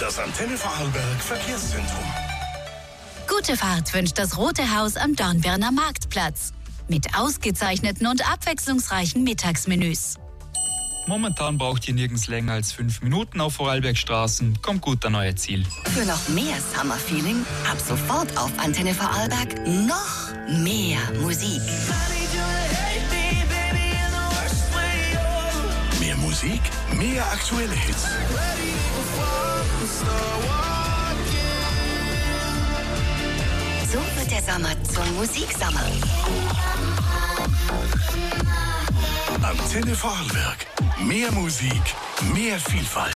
Das Antenne Vorarlberg Verkehrszentrum. Gute Fahrt wünscht das Rote Haus am Dornbirner Marktplatz. Mit ausgezeichneten und abwechslungsreichen Mittagsmenüs. Momentan braucht ihr nirgends länger als 5 Minuten auf Vorarlbergstraßen. Kommt gut an euer Ziel. Für noch mehr Summer-Feeling ab sofort auf Antenne Vorarlberg noch mehr Musik. Mehr Musik, mehr aktuelle Hits. So wird der Sommer zum Musiksommer. Antenne Vorarlberg. Mehr Musik, mehr Vielfalt.